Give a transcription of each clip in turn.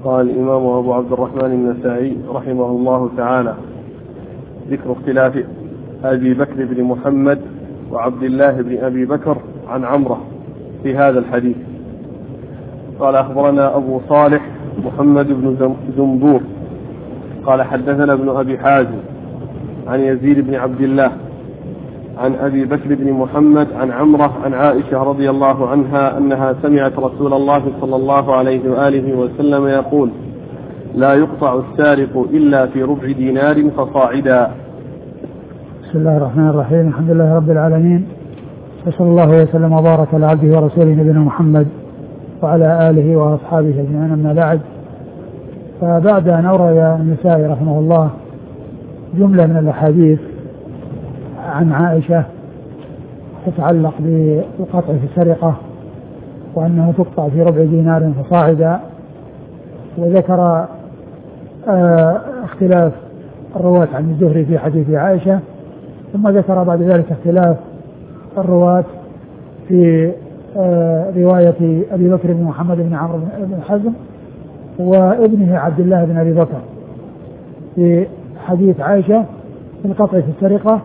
قال الإمام أبو عبد الرحمن النسائي رحمه الله تعالى: ذكر اختلاف أبي بكر بن محمد وعبد الله بن أبي بكر عن عمرة في هذا الحديث. قال: أخبرنا أبو صالح محمد بن زنبور قال: حدثنا ابن أبي حازم عن يزيد بن عبد الله عن أبي بكر بن محمد عن عمرة عن عائشة رضي الله عنها أنها سمعت رسول الله صلى الله عليه وآله وسلم يقول: لا يقطع السارق إلا في ربع دينار فصاعدا. بسم الله الرحمن الرحيم. الحمد لله رب العالمين، وصلى الله وسلم وبارك على عبده ورسوله نبينا محمد وعلى آله وأصحابه أجمعين، أما بعد. فبعد أن أورد النسائي رحمه الله جملة من الأحاديث عن عائشة تتعلق بالقطع في السرقة وأنها تقطع في ربع دينار فصاعدا، وذكر اختلاف الرواة عن الزهري في حديث عائشة، ثم ذكر بعد ذلك اختلاف الرواة في رواية أبي بكر بن محمد بن عمرو بن حزم وابنه عبد الله بن أبي بكر في حديث عائشة في القطع في السرقة.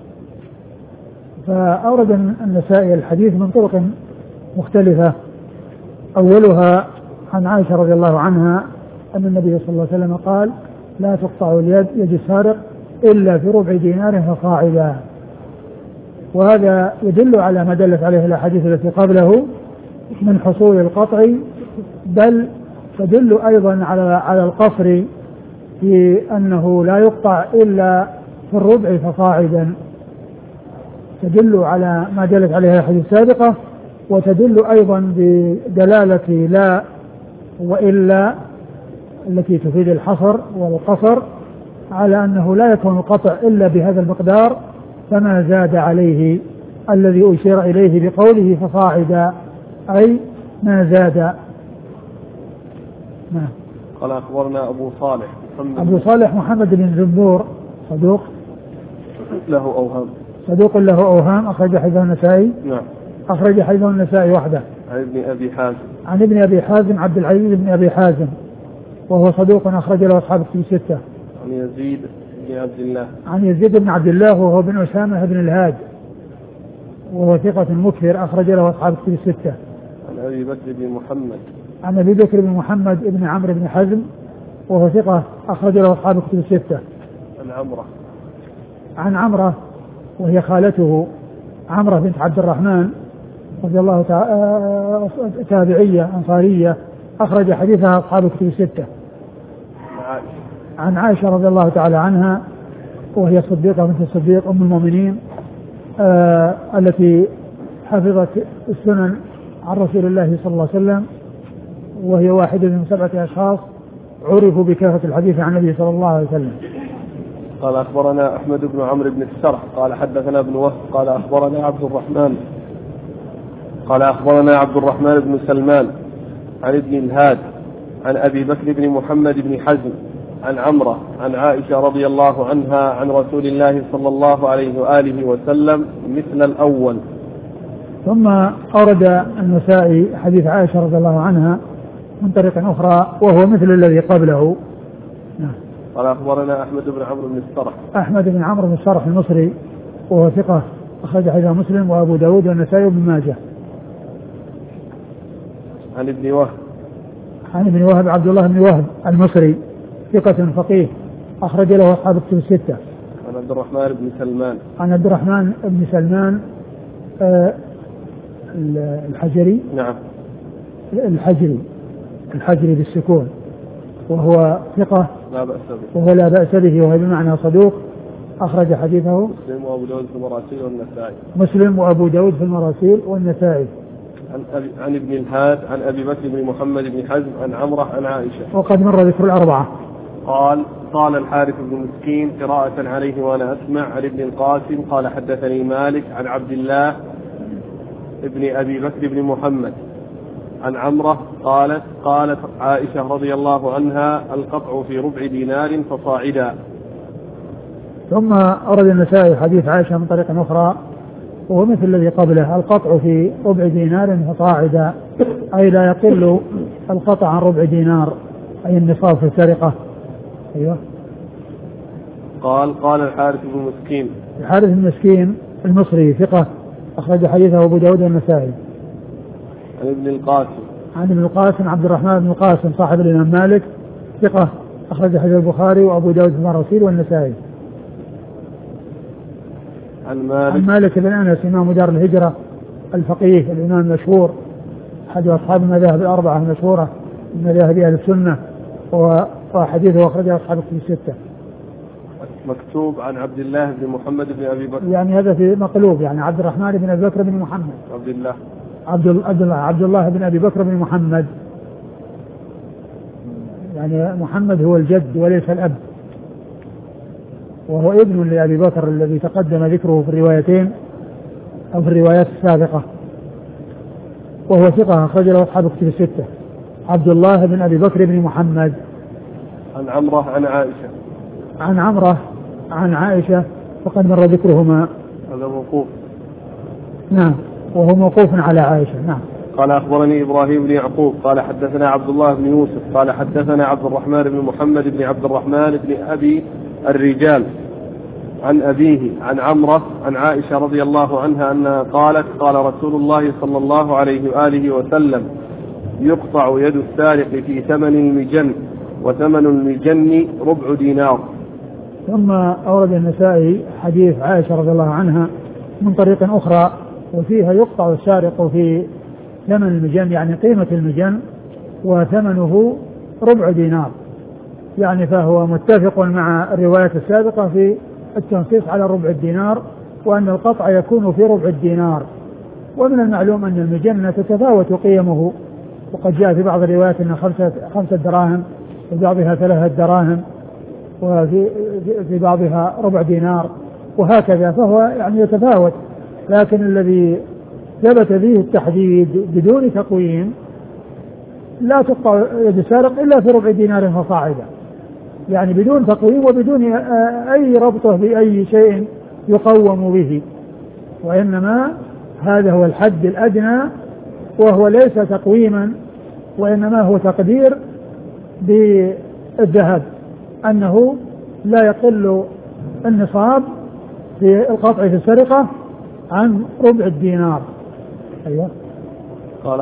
فأورد النسائي الحديث من طرق مختلفة، أولها عن عائشة رضي الله عنها أن النبي صلى الله عليه وسلم قال: لا تقطع يد السارق إلا في ربع دينار فصاعدا. وهذا يدل على ما دلت عليه الأحاديث التي قبله من حصول القطع، بل تدل أيضا على القصر في أنه لا يقطع إلا في الربع فصاعدا، تدل على ما دلت عليه الحديث السابقة، وتدل أيضا بدلالة لا وإلا التي تفيد الحصر والقصر على أنه لا يكون القطع إلا بهذا المقدار، فما زاد عليه الذي أشير إليه بقوله فصاعدا، أي ما زاد. قال: أخبرنا أبو صالح محمد بن زنبور صدوق له أوهام أخرج حديثه النسائي. نعم. أخرج حديثه النسائي وحده. عن ابن أبي حازم عبد العزيز بن أبي حازم وهو صدوق أخرج له أصحاب الكتب الستة. عن يزيد بن عبد الله وهو بن أسامة بن الهاد وهو ثقة مكثر أخرج له أصحاب الكتب الستة. عن أبي بكر بن محمد بن عمرو بن حزم وهو ثقة أخرج له أصحاب الكتب الستة. عن عمرة وهي خالته عمرة بنت عبد الرحمن رضي الله تعالى، تابعية أنصارية أخرج حديثها أصحاب الكتب الستة. عن عائشة رضي الله تعالى عنها وهي صديقة بنت الصديق أم المؤمنين التي حفظت السنن عن رسول الله صلى الله عليه وسلم، وهي واحدة من 7 أشخاص عرفوا بكثرة الحديث عن النبي صلى الله عليه وسلم. قال: أخبرنا أحمد بن عمرو بن السرح قال: حدثنا ابن وهب قال: أخبرنا عبد الرحمن بن سلمان عن ابن الهاد عن أبي بكر بن محمد بن حزم عن عمرة عن عائشة رضي الله عنها عن رسول الله صلى الله عليه وآله وسلم مثل الأول. ثم أورد النسائي حديث عائشة رضي الله عنها من طريق أخرى وهو مثل الذي قبله. قال: أخبرنا أحمد بن عمرو بن السرح المصري وهو ثقة أخرج حديثه مسلم وأبو داود والنسائي وابن ماجه. عن ابن وهب عبد الله بن وهب المصري ثقة فقيه أخرج له أصحاب الكتب الستة. عن عبد الرحمن بن سلمان الحجري. نعم. الحجري بالسكون، وهو ثقة لا بأس به وهو بمعنى صدوق أخرج حديثه مسلم وأبو داود في المراسيل والنسائي. عن ابن الهاد عن أبي بكر بن محمد بن حزم عن عمرة عن عائشة. وقد مر ذكر الأربعة. قال الحارث بن مسكين قراءة عليه وأنا أسمع عن ابن القاسم قال: حدثني مالك عن عبد الله ابن أبي بكر بن محمد عن عمرة قالت عائشة رضي الله عنها: القطع في ربع دينار فصاعدا. ثم أورد النسائي حديث عائشة من طريق أخرى وهو مثل الذي قبله: القطع في ربع دينار فصاعدا، أي لا يقل القطع عن ربع دينار، أي النصاب في السرقة. أيوة. قال الحارث بن مسكين. الحارث بن مسكين المصري ثقة أخرج حديثه أبو داود والنسائي. عن ابن القاسم. عن ابن القاسم عبد الرحمن بن القاسم صاحب الإمام مالك ثقة أخرج حديث البخاري وأبو داود في المراسيل والنسائي. عن مالك بن أنس إمام دار الهجرة الفقيه الإمام المشهور أحد أصحاب المذاهب الأربعة المشهورة من مذاهب أهل السنة وحديثه أخرجه أصحاب الكتب الستة. مكتوب عن عبد الله بن محمد بن أبي بكر. يعني هذا في مقلوب يعني عبد الرحمن بن أبي بكر بن محمد. عبد الله بن أبي بكر بن محمد. يعني محمد هو الجد وليس الأب، وهو ابن لأبي بكر الذي تقدم ذكره في الروايتين أو في الروايات السابقة، وهو ثقة أخرج له أصحاب الكتب الستة. عبد الله بن أبي بكر بن محمد. عن عمرة عن عائشة. عن عمرة عن عائشة وقد مر ذكرهما. هذا موقوف. نعم وهو موقوف على عائشة. نعم. قال أخبرني إبراهيم بن يعقوب قال حدثنا عبد الله بن يوسف قال حدثنا عبد الرحمن بن محمد بن عبد الرحمن بن أبي الرجال عن أبيه عن عمرة عن عائشة رضي الله عنها أنها قالت قال رسول الله صلى الله عليه وآله وسلم يقطع يد السارق في ثمن المجن وثمن المجن ربع دينار. ثم أورد النسائي حديث عائشة رضي الله عنها من طريق أخرى وفيها يقطع السارق في ثمن المجن يعني قيمة المجن وثمنه ربع دينار، يعني فهو متفق مع الرواية السابقة في التنصيص على ربع الدينار وأن القطع يكون في ربع الدينار. ومن المعلوم أن المجن تتفاوت قيمه، وقد جاء في بعض الروايات أن 5 دراهم وفي بعضها 3 دراهم وفي بعضها ربع دينار وهكذا، فهو يعني يتفاوت. لكن الذي ثبت فيه التحديد بدون تقويم لا تقطع يد السارق إلا في ربع دينار فصاعدا، يعني بدون تقويم وبدون أي ربطه بأي شيء يقوم به، وإنما هذا هو الحد الأدنى وهو ليس تقويما وإنما هو تقدير بالذهب أنه لا يقل النصاب في القطع في السرقة عن ربع الدينار. أيوة. قال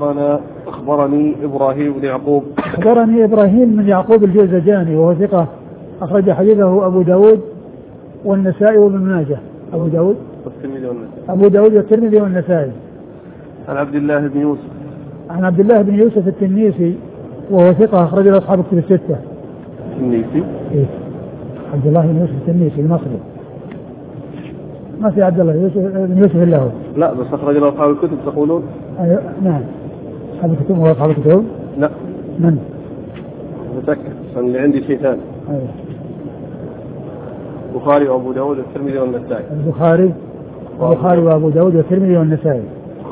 أخبرني إبراهيم بن يعقوب. أخبرني إبراهيم بن يعقوب الجوزجاني وهو ثقة أخرج حديثه أبو داود والنسائي وابن ماجه. أبو داود والترمذي والنسائي. عن عبد الله بن يوسف. عن عبد الله بن يوسف التنيسي وهو ثقة أخرج له أصحاب الكتب الستة. التنيسي؟ إيه. عبد الله بن يوسف التنيسي المصري. ما في عبد الله بن يوسف إلا هو. لا بس أخرج له أصحاب الكتب تقولون؟ نعم. أصحاب الكتب هو أصحاب الكتب؟ لا. من؟ متأكد عشان اللي عندي شيء ثاني. أيوة. البخاري وأبو داود والترمذي والنسائي. البخاري وأبو داود والترمذي والنسائي.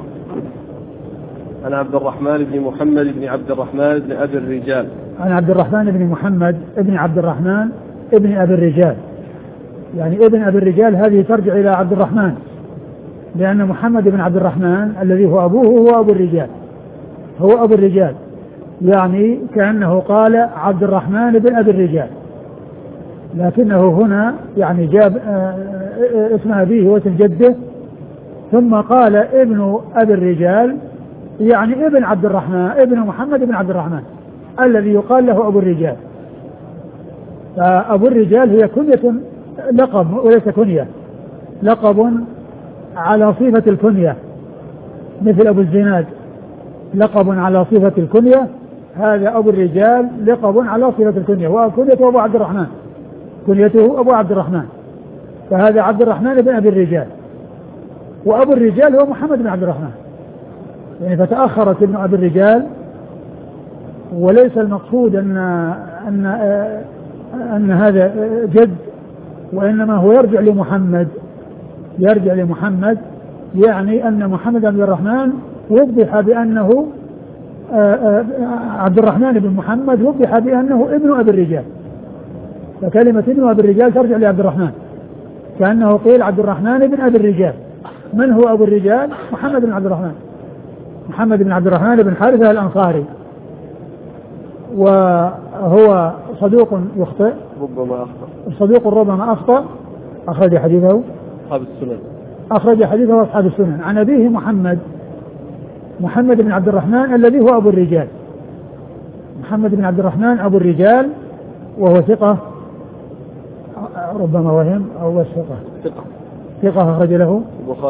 عن عبد الرحمن بن محمد بن عبد الرحمن بن أبي الرجال. عن عبد الرحمن بن محمد بن عبد الرحمن بن أبي الرجال، يعني ابن أبي الرجال هذه ترجع إلى عبد الرحمن، لأن محمد بن عبد الرحمن الذي هو أبوه هو أبو الرجال، هو أبو الرجال، يعني كأنه قال عبد الرحمن بن أبي الرجال، لكنه هنا يعني جاب اسم أبيه واسم جده ثم قال ابن أبي الرجال، يعني ابن عبد الرحمن ابن محمد بن عبد الرحمن الذي يقال له أبو الرجال. فأبو الرجال هي كنية لقب وليس كنية، لقب على صفة الكنية مثل أبو الزناد لقب على صفة الكنية، هذا أبو الرجال لقب على صفة الكنية، وكنيته أبو عبد الرحمن، كنيته أبو عبد الرحمن، فهذا عبد الرحمن بن أبي الرجال، وأبو الرجال هو محمد بن عبد الرحمن، يعني فتأخرت ابن أبي الرجال، وليس المقصود أن هذا جد، وإنما هو يرجع لمحمد، يعني أن محمد بن عبد الرحمن وضح بأنه عبد الرحمن بن محمد وضح بأنه ابن أبي الرجال، فكلمة ابن أبي الرجال ترجع لعبد الرحمن، كأنه قيل عبد الرحمن بن أبي الرجال. من هو أبو الرجال؟ محمد بن عبد الرحمن، محمد بن عبد الرحمن بن حارثة الأنصاري، وهو صدوق يخطئ ربما أخطأ أخرج حديثه أصحاب السنن. عن أبيه محمد بن عبد الرحمن الذي هو أبو الرجال، محمد بن عبد الرحمن أبو الرجال، وهو ثقة ربما وهم أو ثقة أخرج له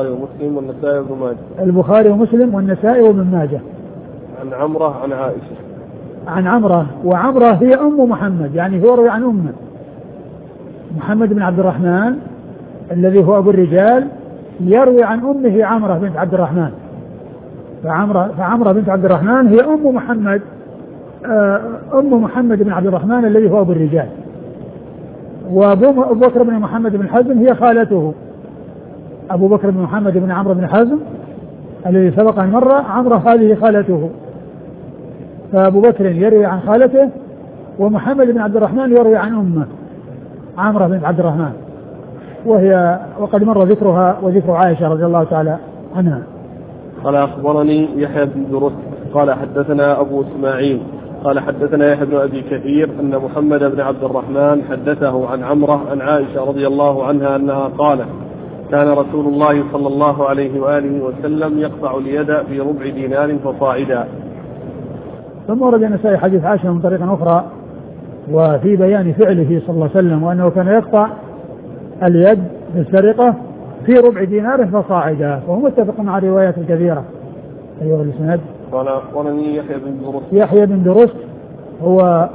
البخاري ومسلم والنسائي وابن ماجه. عن عمرة عن عائشة. عن عمرة، وعمرة هي أم محمد، يعني هو روي عن أمه. محمد بن عبد الرحمن الذي هو أبو الرجال يروي عن أمه عمرة بنت عبد الرحمن، فعمرة بنت عبد الرحمن هي أم محمد بن عبد الرحمن الذي هو أبو الرجال. وأبو بكر بن محمد بن حزم هي خالته، أبو بكر بن محمد بن عمرو بن حزم الذي سبق أن مر، عمرة هذه خالته، فأبو بكر يروي عن خالته، ومحمد بن عبد الرحمن يروي عن أمه عمرة بن عبد الرحمن، وقد مر ذكرها وذكر عائشة رضي الله تعالى عنها. قال أخبرني يحيى بن درست قال حدثنا أبو إسماعيل قال حدثنا يحيى بن أبي كثير أن محمد بن عبد الرحمن حدثه عن عمرة عن عائشة رضي الله عنها أنها قالت: كان رسول الله صلى الله عليه وآله وسلم يقطع اليد بربع دينار فصاعدا. ثم ورد النسائي حديث عائشة من طريق أخرى وفي بيان فعله صلى الله عليه وسلم، وأنه كان يقطع اليد بالسرقة في ربع دينار فصاعدا، وهو متفق مع الروايات الكثيرة. أيها الإسناد. قال أخبرني يحيى بن درست هو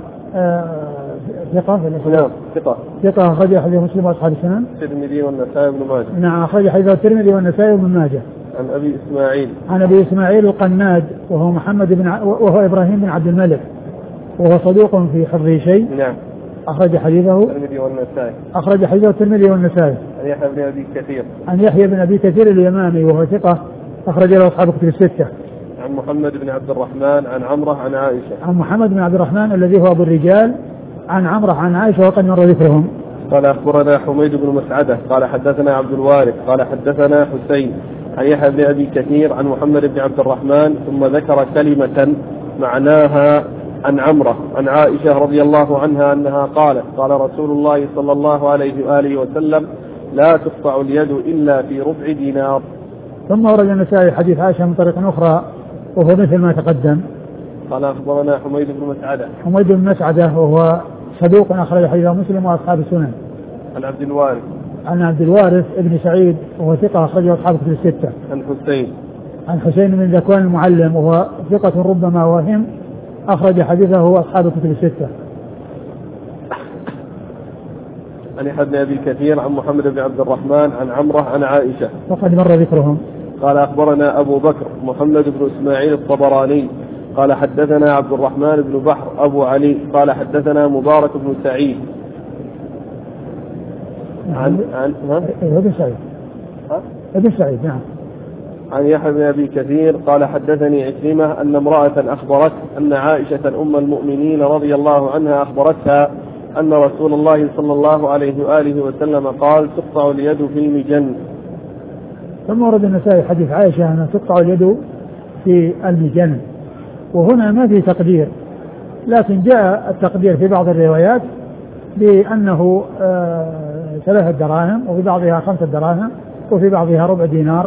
ثقة أخرج حديث مسلم وأصحاب السنن. الترمذي والنسائي وابن ماجه. نعم، أخرج حديث الترمذي والنسائي وابن ماجه. عن أبي إسماعيل القناد وهو إبراهيم بن عبد الملك، وهو صدوق في حفظه شيء. نعم. أخرج حديثه الترمذي والنسائي. عن يحيى بن أبي كثير اليمامي وهو ثقة أخرج له أصحاب كتب الستة. عن محمد بن عبد الرحمن عن عمرة عن عائشة. عن محمد بن عبد الرحمن الذي هو أبو الرجال عن عمرة عن عائشة وقد مر ذكرهم. قال أخبرنا حميد بن مسعدة قال حدثنا عبد الوارث قال حدثنا حسين عن يحيى بن أبي كثير عن محمد بن عبد الرحمن ثم ذكر كلمة معناها عن عمرة عن عائشة رضي الله عنها أنها قالت: قال رسول الله صلى الله عليه وآله وسلم: لا تقطع اليد إلا في ربع دينار. ثم ورد النسائي حديث عائشة من طريق أخرى وهو مثل ما تقدم. قال أخبرنا حميد بن مسعدة وهو صدوق أخرج حديث مسلم وأصحاب السنن. عن عبد الوارث ابن سعيد وهو ثقة أخرجه أصحاب كتب الستة. عن حسين بن ذكوان المعلم وهو ثقة ربما وهم أخرج حديثه أصحاب كتب الستة. عن يحيى بن أبي كثير عن محمد بن عبد الرحمن عن عمرة عن عائشة وقد مر ذكرهم. قال أخبرنا أبو بكر محمد بن إسماعيل الطبراني قال حدثنا عبد الرحمن بن بحر أبو علي قال حدثنا مبارك بن سعيد ابن سعيد نعم. عن يحيى بن أبي كثير قال حدثني عكرمة أن امرأة أخبرت أن عائشة أم المؤمنين رضي الله عنها أخبرتها أن رسول الله صلى الله عليه وآله وسلم قال: تقطع اليد في المجن. ثم ورد النسائي حديث عائشة أن تقطع اليد في المجن، وهنا ما في تقدير، لكن جاء التقدير في بعض الروايات بأنه 3 دراهم، وفي بعضها 5 دراهم، وفي بعضها ربع دينار.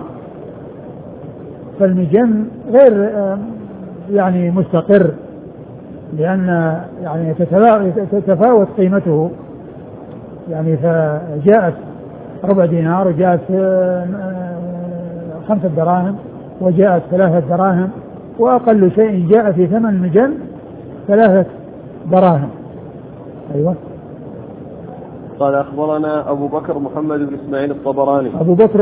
فالمجن غير يعني مستقر، لأن يعني تتفاوت قيمته، يعني فجاءت ربع دينار، وجاءت 5 دراهم، وجاءت 3 دراهم، وأقل شيء جاء في ثمن المجن 3 دراهم. أيوة. قال أخبرنا أبو بكر محمد بن إسماعيل الطبراني. أبو بكر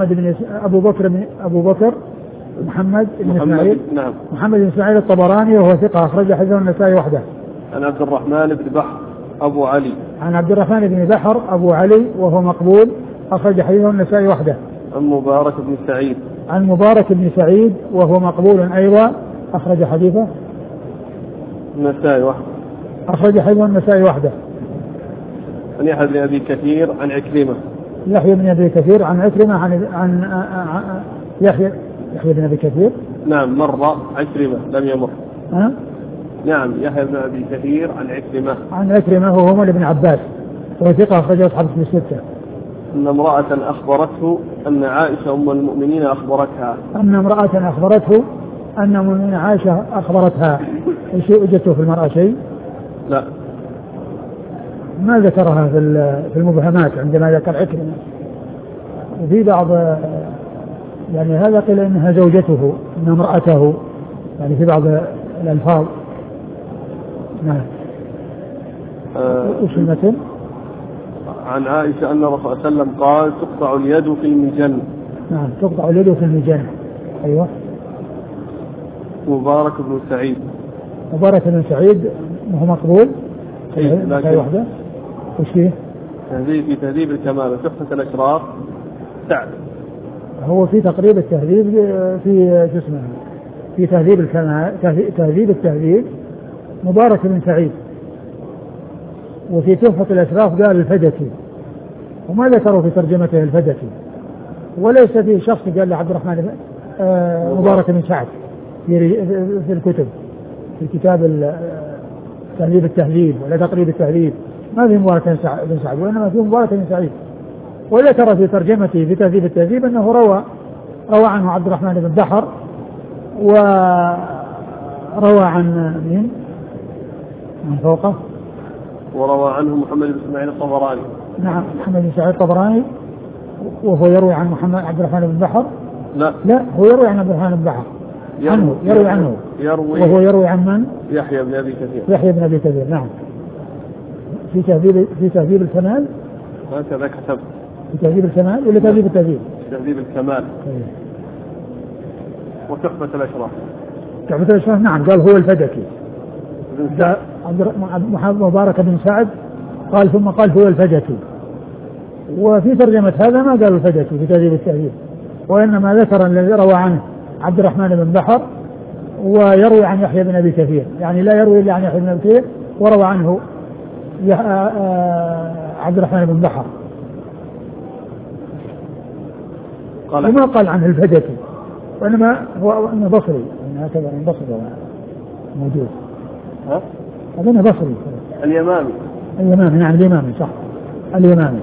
محمد بن إسماعيل. نعم. محمد بن إسماعيل الطبراني وهو ثقة أخرج حديثه النسائي وحده. عن عبد الرحمن بن بحر أبو علي. عن عبد الرحمن بن بحر أبو علي وهو مقبول أخرج حديثه النسائي وحده. عن مبارك بن سعيد. عن مبارك بن سعيد وهو مقبول أيضا أخرج حديثه النسائي وحده. أخرج حديثه النسائي وحده. عن يحيى بن أبي كثير عن عكرمة. يحيى بن أبي كثير عن عكرمة عن يحيى بن أبي كثير. نعم، مر عكرمة لم يمر. نعم يحيى بن أبي كثير عن عكرمة. عن عكرمة وهو مولى ابن عباس وثقة أخرجه أصحاب الكتب الستة. أن امرأة أخبرته أن عائشة أم المؤمنين أخبرتها. أن امرأة أخبرته أن أم المؤمنين عائشة أخبرتها. إيش وجدته في المرأة شيء؟ لا ما ذكرها في المبهمات عندما ذكر عكرمة. وفي بعض يعني هذا قيل إنها زوجته إن امرأته يعني في بعض الألفاظ. نعم. وش المثل؟ عن عائشة أن الرسول صلى الله عليه وسلم قال تقطع اليد في المجن. نعم تقطع اليد في المجن. أيوة. مبارك بن سعيد. مبارك بن سعيد هو مقبول. لكن واحدة. وش فيه؟ في تهذيب الكمال وتحفة الأشراف سعد. هو في تقريب التهذيب في اسمه في تهذيب الكمال تهذيب التهذيب مبارك بن سعيد. وفي تحفة الأشراف قال الفدكي وما ذكروا في ترجمته الفدكي. وليس في شخص قال لعبد الرحمن مبارك بن سعد في الكتب في كتاب تهذيب التهذيب ولا تقريب التهذيب ما في مبارك بن سعد وإنما في مبارك بن سعيد. وذكر في ترجمته في تهذيب التهذيب أنه روى عنه عبد الرحمن بن بحر وروى عن مين من فوقه وروى عنه محمد بن اسماعيل الطبراني. نعم محمد بن اسماعيل الطبراني وهو يروي عن محمد عبد الرحمن بن بحر. لا هو يروي عن عبد الرحمن بن بحر يروي عنه وهو يروي عن من؟ يحيى بن أبي كثير. يحيى بن أبي كثير. نعم. في تهذيب الكمال هكذا كتب. في تهذيب الكمال ولا تهذيب التهذيب؟ تهذيب الكمال. وتحفة الأشراف. تحفة الأشراف نعم قال هو الفدكي. مبارك بن سعد قال ثم قال هو الفدكي. وفي ترجمة هذا ما قال الفدكي في تهذيب التهذيب وإنما ذكر الذي روى عنه عبد الرحمن بن بحر ويروي عن يحيى بن أبي كثير يعني لا يروي إلا عن يحيى بن أبي كثير وروى عنه عبد الرحمن بن بحر وما قال عنه الفدكي وإنما هو إنه بصري هكذا بصري موجود. أظن بصري. اليمامي نعم اليمامي صح اليمامي.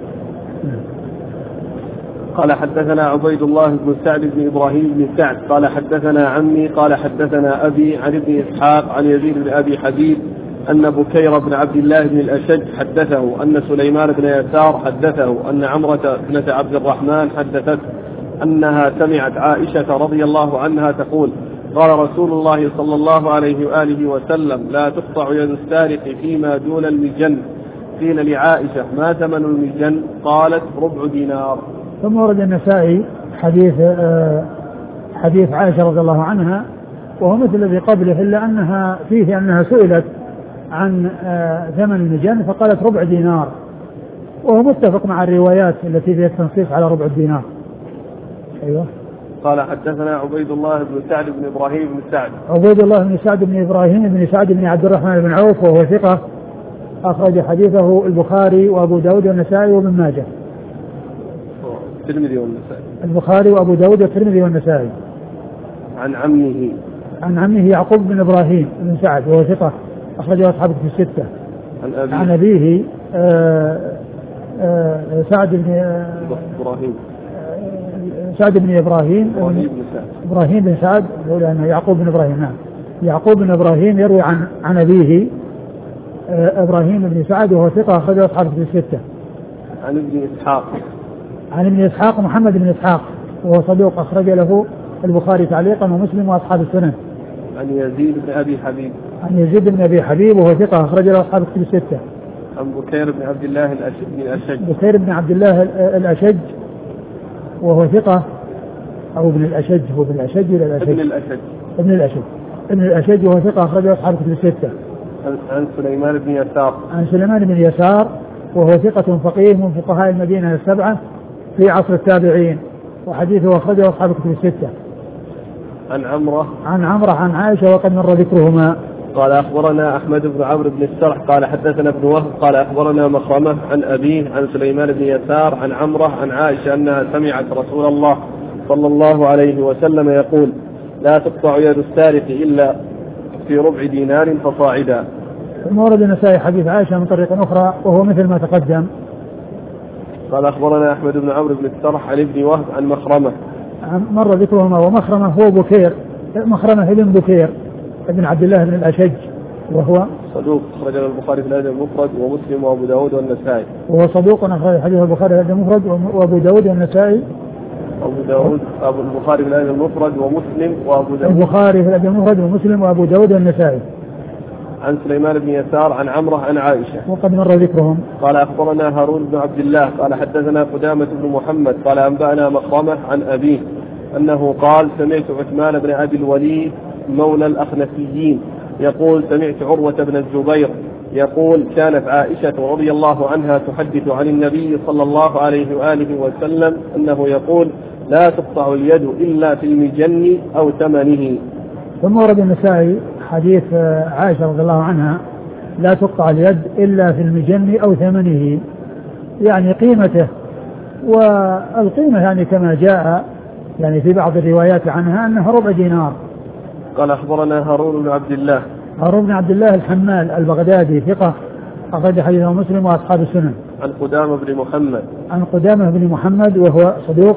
قال حدثنا عبيد الله بن سعد بن إبراهيم بن سعد قال حدثنا عمي قال حدثنا أبي عن ابن إسحاق عن يزيد بن أبي حبيب أن بكير بن عبد الله بن الأشج حدثه أن سليمان بن يسار حدثه أن عمرة بنت عبد الرحمن حدثته أنها سمعت عائشة رضي الله عنها تقول قال رسول الله صلى الله عليه وآله وسلم لا تقطع يد السارق فيما دون المجن. قيل لعائشة ما ثمن المجن؟ قالت ربع دينار. ثم ورد النسائي حديث عائشة رضي الله عنها وهو مثل الذي قبله إلا أنها فيه أنها سئلت عن ثمن المجن فقالت ربع دينار وهو متفق مع الروايات التي فيها التنصيص على ربع الدينار. أيوة. قال حدثنا عبيد الله بن سعد بن إبراهيم بن سعد. عبيد الله بن سعد بن إبراهيم بن سعد بن عبد الرحمن بن عوف وهو ثقة أخرج حديثه البخاري وأبو داود والنسائي وابن ماجه. الترمذي والنسائي. البخاري وأبو داود والترمذي والنسائي. عن عمه يعقوب بن إبراهيم بن سعد وهو ثقة أخرجه أصحابه في الستة. عن أبيه سعد بن إبراهيم بن سعد يعقوب بن إبراهيم. نعم يعقوب بن إبراهيم يروي عن أبيه إبراهيم بن سعد وهو ثقة أخرجه أصحابه في الستة. عن ابن إسحاق محمد بن إسحاق وهو صدوق أخرج له البخاري تعليقا ومسلم وأصحاب السنن. عن يزيد بن أبي حبيب وهو ثقة أخرج له أصحاب الكتب الستة. عن بكير بن عبد الله الأشج. بكير بن عبد الله الأشج وهو ثقة أو ابن الأشج هو ابن الأشج ولا الأشج؟ ابن الأشج وهو ثقة أخرج له أصحاب الكتب الستة. عن سليمان بن يسار وهو ثقة فقيه من فقهاء المدينة السبعة في عصر التابعين وحديثه أخرجه أصحاب الكتب الستة. عن عمرة عن عائشة وقد مر ذكرهما. قال أخبرنا أحمد بن عمرو بن السرح قال حدثنا ابن وهب قال أخبرنا مخرمة عن أبيه عن سليمان بن يسار عن عمرة عن عائشة أنها سمعت رسول الله صلى الله عليه وسلم يقول لا تقطع يد السارق إلا في ربع دينار فصاعدا. ثم ورد النسائي حديث عائشة من طريق أخرى وهو مثل ما تقدم. قال أخبرنا أحمد بن عمرو بن السرح عن ابن وهب عن مخرمة مر ذكرهما. ومخرمة هو بكير، مخرمة ابن بكير ابن عبد الله بن الأشج وهو صدوق أخرج له البخاري في الأدب المفرد ومسلم وأبو داود والنسائي. وهو صدوق أخرج حديث البخاري في الأدب المفرد وأبو داود والنسائي. البخاري في الأدب المفرد ومسلم وأبو داود. البخاري في الأدب المفرد ومسلم وأبو داود والنسائي. عن سليمان بن يسار عن عمره عن عائشة وقد مر ذكرهم. قال أخبرنا هارون بن عبد الله قال حدثنا قدامة بن محمد قال أنبأنا مخرمة عن أبيه أنه قال سمعت عثمان بن أبي الوليد مولى الأخنسيين يقول سمعت عروة بن الزبير يقول كانت عائشة رضي الله عنها تحدث عن النبي صلى الله عليه وآله وسلم أنه يقول لا تقطع اليد إلا في المجن أو ثمنه. ثم ورد النسائي حديث عائشة رضي الله عنها لا تقطع اليد إلا في المجن أو ثمنه، يعني قيمته. والقيمة يعني كما جاء يعني في بعض الروايات عنها أنها ربع دينار. قال أخبرنا هارون بن عبد الله. هارون بن عبد الله الحمال البغدادي ثقة أخرج حديثه مسلم وأصحاب السنن. عن قدامة بن محمد. عن قدامة بن محمد وهو صدوق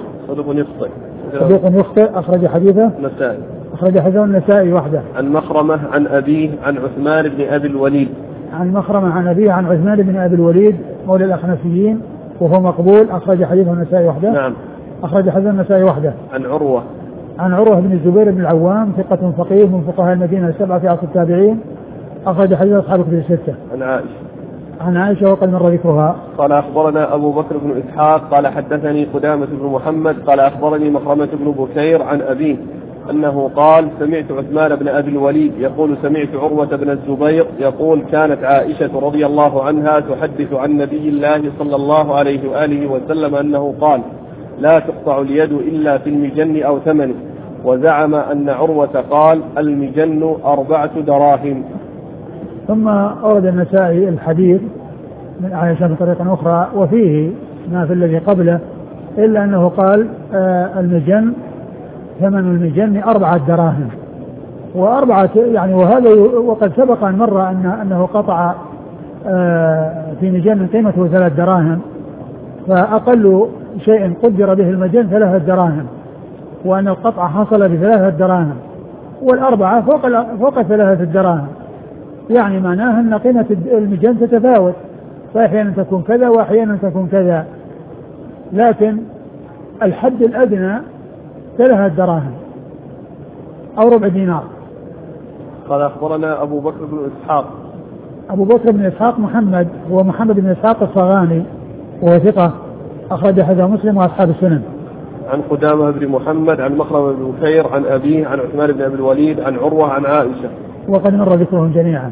يخطئ أخرج حديثه النسائي. أخرج حديثه النسائي وحده. عن مخرمة عن أبيه عن عثمان بن أبي الوليد. عن مخرمة عن أبيه عن عثمان بن أبي الوليد مولى الأخنسيين وهو مقبول أخرج حديثه النسائي وحده. نعم. أخرج حديث النسائي وحده. عن عروة بن الزبير بن العوام ثقة فقيه من فقهاء المدينة السبعة في عصر التابعين أخرج حديث أصحاب الكتب الستة. عن عائشة وقد مر ذكرها. قال أخبرنا أبو بكر بن إسحاق قال حدثني قدامة بن محمد قال أخبرني مخرمة بن بكير عن أبيه أنه قال سمعت عثمان بن أبي الوليد يقول سمعت عروة بن الزبير يقول كانت عائشة رضي الله عنها تحدث عن نبي الله صلى الله عليه وآله وسلم أنه قال لا تقطع اليد إلا في المجن أو ثمنه، وزعم أن عروة قال المجن 4 دراهم. ثم أورد النسائي الحديث من عائشة بطريقة أخرى وفيه ما في الذي قبله إلا أنه قال المجن ثمن المجن 4 دراهم و4 يعني وهذا وقد سبق أن مر أنه قطع في مجن قيمته 3 دراهم، فأقل شيء قدر به المجن 3 دراهم، وأن القطع حصل ب3 دراهم والأربعة فوق 3 دراهم، يعني معناه أن قيمة المجن تتفاوت، فأحيانا تكون كذا وأحيانا تكون كذا، لكن الحد الأدنى 3 دراهم أو ربع دينار. قال أخبرنا أبو بكر بن إسحاق. أبو بكر بن إسحاق محمد هو محمد بن إسحاق الصغاني وهو ثقة أخرج حديثه مسلم وأصحاب السنن. عن قدامة بن محمد عن مخرمة بن بكير عن أبيه عن عثمان بن أبي الوليد عن عروة عن عائشة وقد مر ذكرهم جميعا.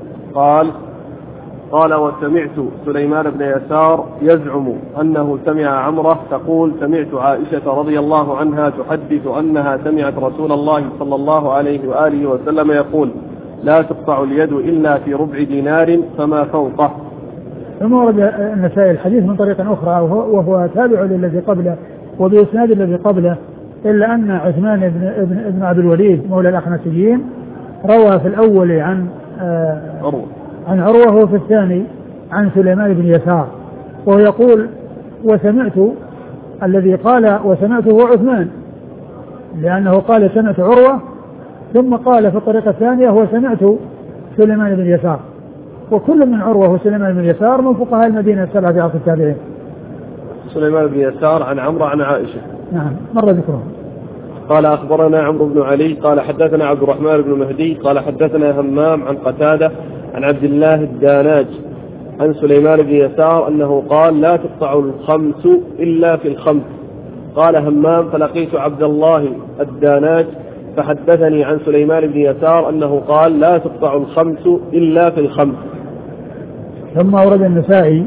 قال وسمعت سليمان بن يسار يزعم أنه سمع عمره تقول سمعت عائشة رضي الله عنها تحدث أنها سمعت رسول الله صلى الله عليه وآله وسلم يقول لا تقطع اليد إلا في ربع دينار فما فوقه. ثم ورد النسائي الحديث من طريق أخرى وهو تابع للذي قبله وبإسناد الذي قبله، إلا أن عثمان بن أبي الوليد مولى الأخنسيين روى في الأول عن عروة وفي الثاني عن سليمان بن يسار، وهو يقول وسمعت الذي قال وسمعته هو عثمان، لأنه قال سمعت عروة ثم قال في الطريقة الثانية هو سمعت سليمان بن يسار، وكل من عروة وسليمان بن يسار من فقهاء المدينة السبعة في عصر التابعين. سليمان بن يسار عن عمرو عن عائشة. نعم مر ذكره. قال أخبرنا عمرو بن علي قال حدثنا عبد الرحمن بن مهدي قال حدثنا همام عن قتادة عن عبد الله الداناج عن سليمان بن يسار أنه قال لا تقطع الخمس إلا في الخمس. قال همام فلقيت عبد الله الداناج فحدثني عن سليمان بن يسار أنه قال لا تقطع الخمس إلا في الخمس. ثم أورد النسائي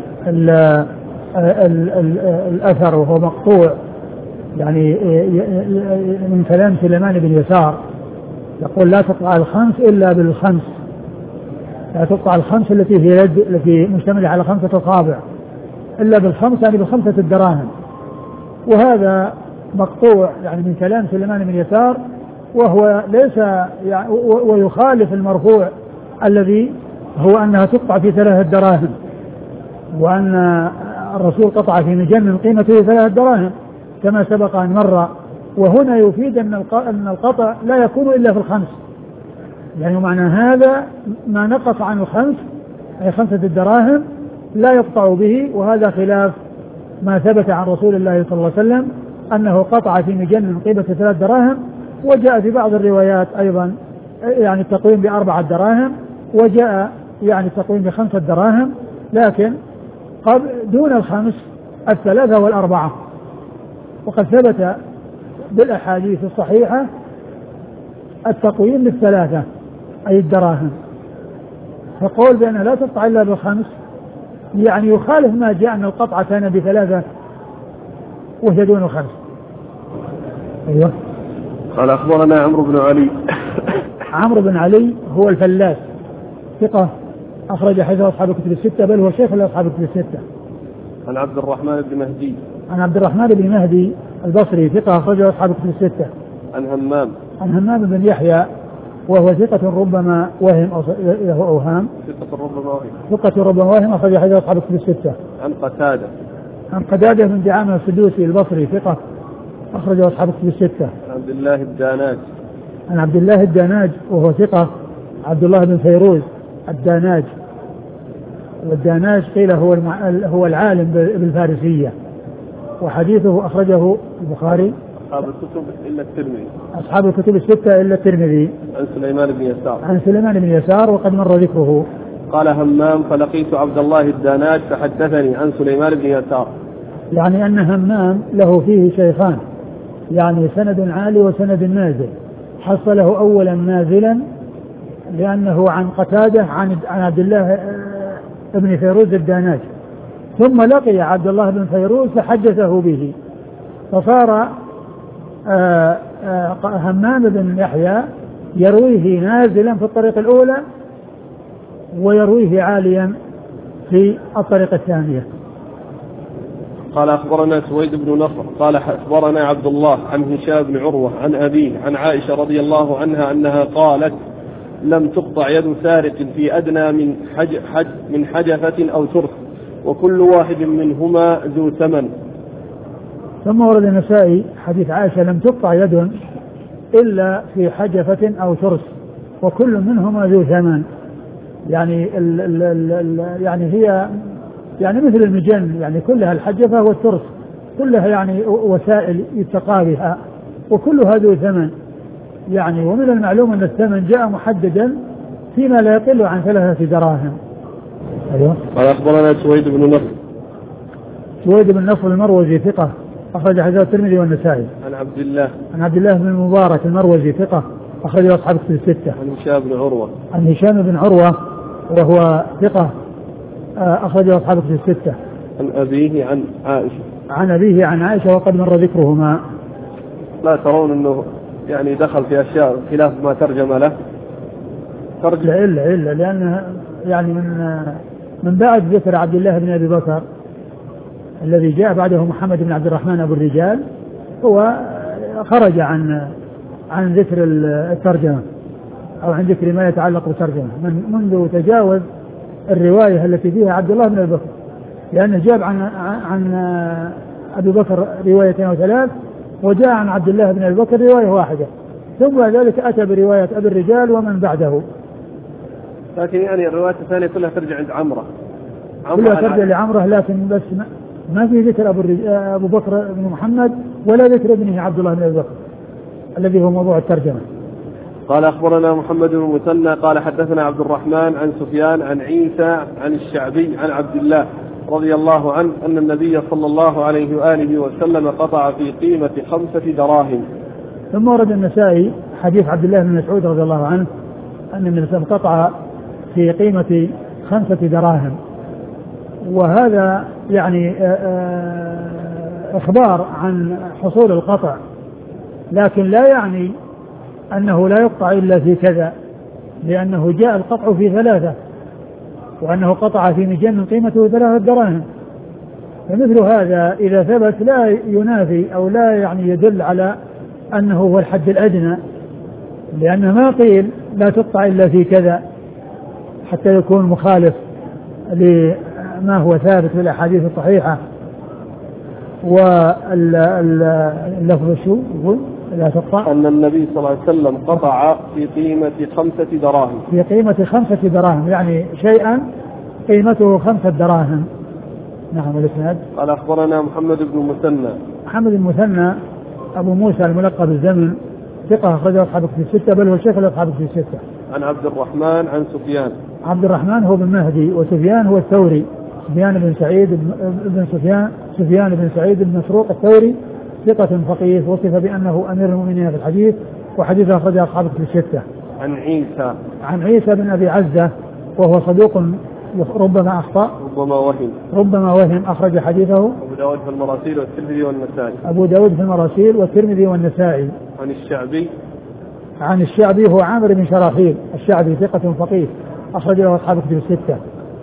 الأثر وهو مقطوع يعني من كلام سليمان بن يسار، يقول لا تقطع الخمس إلا بالخمس، لا تقطع الخمس التي في يد التي مشتملة على 5 أصابع إلا بالخمس يعني ب5 دراهم، وهذا مقطوع يعني من كلام سليمان بن يسار وهو ليس يعني ويخالف المرفوع الذي هو أنها تقطع في 3 دراهم، وأن الرسول قطع في مجن قيمته 3 دراهم كما سبق أن مر. وهنا يفيد أن القطع لا يكون إلا في 5، يعني معنى هذا ما نقص عن 5 أي 5 دراهم لا يقطع به، وهذا خلاف ما ثبت عن رسول الله صلى الله عليه وسلم أنه قطع في مجن قيمة 3 دراهم. وجاء في بعض الروايات أيضا يعني التقويم ب4 دراهم، وجاء يعني التقويم ب5 دراهم، لكن دون 5 3 و4. وقد ثبت بالأحاديث الصحيحة التقويم ب3 أي الدراهم، فقول بأنها لا تقطع إلا ب5 يعني يخالف ما جاء أن القطعة كان ب3 وهي دون 5. أيوة. قال أخبرنا عمرو بن علي. عمرو بن علي هو الفلاس ثقة أخرج حديث أصحاب الكتب الستة، بل هو شيخ لأصحاب الكتب الستة. عن عبد الرحمن بن مهدي. عن عبد الرحمن بن مهدي البصري ثقة أخرج أصحاب الكتب الستة. عن همام. عن همام بن يحيى وهو ثقة ربما وهم أو له أوهام. ثقة ربما وهم أخرج حديث أصحاب الكتب الستة. عن قتادة. عن قتادة بن دعامة السدوسي البصري ثقة أخرج أصحاب الكتب الستة. عن عبد الله الداناج. عن عبد الله الداناج وهو ثقة عبد الله بن فيروز الداناج، والداناج قيل هو العالم بالفارسية، وحديثه أخرجه البخاري أصحاب الكتب إلا الترمذي. أصحاب الكتب الستة إلا الترمذي. عن سليمان بن يسار. عن سليمان بن يسار وقد مر ذكره. قال همام فلقيت عبد الله الداناج فحدثني عن سليمان بن يسار. يعني أن همام له فيه شيخان، يعني سند عالي وسند نازل، حصله أولا نازلا لأنه عن قتادة عن عبد الله بن فيروز الداناج، ثم لقي عبد الله بن فيروز فحدثه به، فصار همام بن يحيى يرويه نازلا في الطريق الأولى ويرويه عاليا في الطريق الثانية. قال أخبرنا سويد بن نصر قال أخبرنا عبد الله عن هشام بن عروة عن أبيه عن عائشة رضي الله عنها أنها قالت لم تقطع يد سارق في أدنى من حجفة أو ترس، وكل واحد منهما ذو ثمن. ثم ورد النسائي حديث عائشة لم تقطع يد إلا في حجفة أو ترس وكل منهما ذو ثمن، يعني يعني هي يعني مثل المجن، يعني كلها الحجفة والترس كلها يعني وسائل يتقى بها وكلها ذو ثمن، يعني ومن المعلوم أن الثمن جاء محددا فيما لا يقل عن 3 دراهم. أيوة. قال أخبرنا سويد بن نصر. سويد بن نصر المروزي ثقة أخرج حديث الترمذي والنسائي. عن عبد الله. عن عبد الله بن المبارك المروزي ثقة أخرج أصحاب الكتب الستة. عن هشام بن عروة. عن هشام بن عروة وهو ثقة أخرج أصحاب الكتب الستة. عن أبيه عن عائشة. عن أبيه عن عائشة وقد مر ذكرهما. لا ترون أنه يعني دخل في أشياء خلاف ما ترجم له؟ إلا لأن يعني من بعد ذكر عبد الله بن أبي بكر الذي جاء بعده محمد بن عبد الرحمن أبو الرجال هو خرج عن ذكر الترجمة أو عن ذكر ما يتعلق بالترجمة منذ تجاوز الرواية التي فيها عبد الله بن أبي بكر، لأنه جاب عن أبي بكر روايتين أو 3، وجاء عن عبد الله بن أبي بكر رواية واحدة، ثم ذلك أتى برواية أبي الرجال ومن بعده. لكن يعني الروايات الثانية كلها ترجع عند عمرة. كلها ترجع لعمرة، لكن بس ما في ذكر أبو بكر بن محمد ولا ذكر ابنه عبد الله بن أبي بكر الذي هو موضوع الترجمة. قال أخبرنا محمد بن مثنى قال حدثنا عبد الرحمن عن سفيان عن عيسى عن الشعبي عن عبد الله رضي الله عنه أن النبي صلى الله عليه وآله وسلم قطع في قيمة 5 دراهم. ثم ورد النسائي حديث عبد الله بن مسعود رضي الله عنه أن النبي صلى الله عليه وسلم قطع في قيمة 5 دراهم، وهذا يعني إخبار عن حصول القطع، لكن لا يعني أنه لا يقطع إلا في كذا، لأنه جاء القطع في 3 وأنه قطع في مجن قيمته 3 دراهم، فمثل هذا إذا ثبت لا ينافي أو لا يعني يدل على أنه هو الحد الأدنى لأن ما قيل لا تقطع إلا في كذا حتى يكون مخالف لما هو ثابت في الأحاديث الصحيحة. واللفظ شو يقول لا تقطع؟ أن النبي صلى الله عليه وسلم قطع في قيمة 5 دراهم. في قيمة 5 دراهم، يعني شيئا قيمته 5 دراهم. نعم. الإسناد قال أخبرنا محمد بن المثنى. محمد المثنى أبو موسى الملقب بالزمن، ثقة أخرجه أصحاب الكتب الستة، بل هو شيخ أصحاب الكتب الستة. عن عبد الرحمن عن سفيان. عبد الرحمن هو بن مهدي، وسفيان هو الثوري، سفيان بن سعيد سفيان بن سعيد بن مسروق الثوري، ثقة فقيه، وصف بأنه أمير المؤمنين في الحديث، وحديث أخرجه أصحاب الكتب الستة. عن عيسى بن أبي عزة، وهو صدوق ربما أخطأ ربما وهم، أخرج حديثه أبو داود في المراسيل والترمذي والنسائي. أبو داود في المراسيل والترمذي والنسائي. عن الشعبي هو عامر بن شراحيل الشعبي، ثقة فقيه، أخرج له أصحاب الكتب الستة.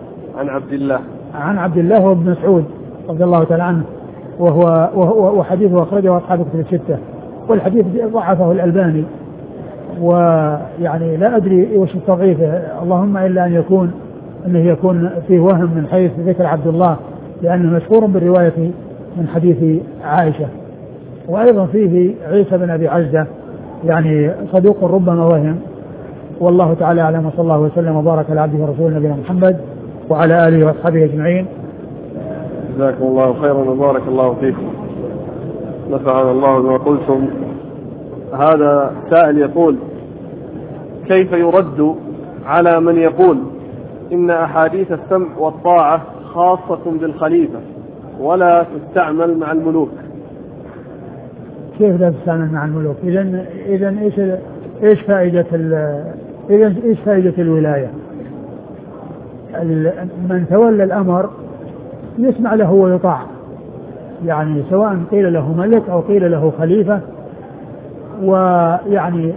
عن عبد الله بن مسعود رضي الله تعالى عنه، وحديثه أخرجه أصحاب الكتب الستة، والحديث ضعفه الألباني، ويعني لا أدري وش التضعيف، اللهم إلا أن يكون فيه وهم من حيث ذكر عبد الله، لأنه مشهور بالرواية من حديث عائشة. وأيضا فيه عيسى بن أبي عزة، يعني صدوق ربما وهم. والله تعالى أعلم، وصلى الله وسلم وبارك على عبده ورسوله نبينا محمد وعلى آله وأصحابه أجمعين. جزاكم الله خيرا وبارك الله فيكم، نفعنا الله بما قلتم. هذا سائل يقول: كيف يرد على من يقول إن أحاديث السمع والطاعة خاصة بالخليفة ولا تستعمل مع الملوك؟ كيف لا تستعمل مع الملوك؟ إذن إيش فائدة الولاية؟ من تولى الأمر يسمع له ويطاع، يعني سواء قيل له ملك أو قيل له خليفة. ويعني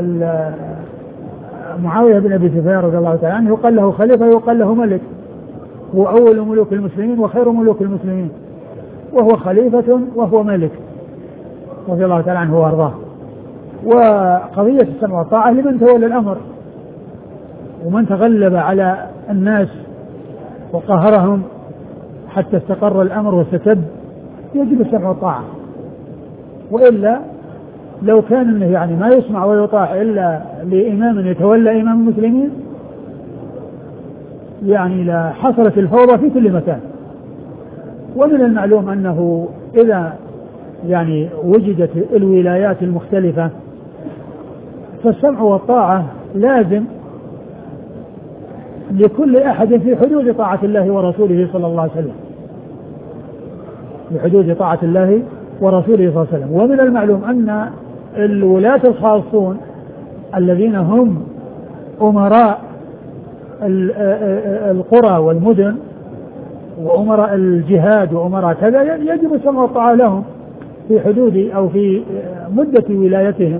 معاوية بن أبي سفيان رضي الله تعالى عنه يقال له خليفة ويقال له ملك، هو أول ملوك المسلمين وخير ملوك المسلمين، وهو خليفة وهو ملك رضي الله تعالى عنه وارضاه. وقضية السمع والطاعة لمن تولى الأمر، ومن تغلب على الناس وقهرهم حتى استقر الأمر واستتب يجب السمع والطاعة. وإلا لو كان إنه يعني ما يسمع ويطاع إلا لإمام يتولى إمام المسلمين، يعني لا حصلت الفوضى في كل مكان. ومن المعلوم أنه إذا يعني وجدت الولايات المختلفة فالسمع والطاعة لازم لكل أحد في حدود طاعة الله ورسوله صلى الله عليه وسلم، في حدود طاعة الله ورسوله صلى الله عليه وسلم. ومن المعلوم أن الولاة الخاصون الذين هم أمراء القرى والمدن وأمراء الجهاد وأمراء كذا يجب السمع والطاعة لهم في حدود أو في مدة ولايتهم.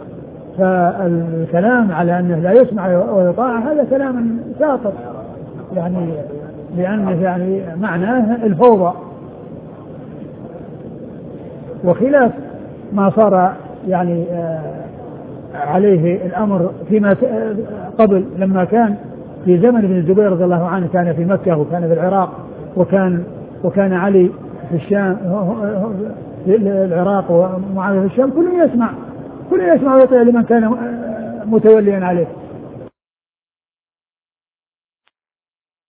فالكلام على أنه لا يسمع ويطاع هذا كلام ساقط، يعني لأنه يعني معناه الفوضى، وخلاف ما صار يعني عليه الأمر فيما قبل، لما كان في زمن ابن الزبير رضي الله عنه كان في مكة وكان في العراق وكان علي في الشام في العراق ومعاوية في الشام، كل يسمع ويطيع لمن كان متوليا عليه.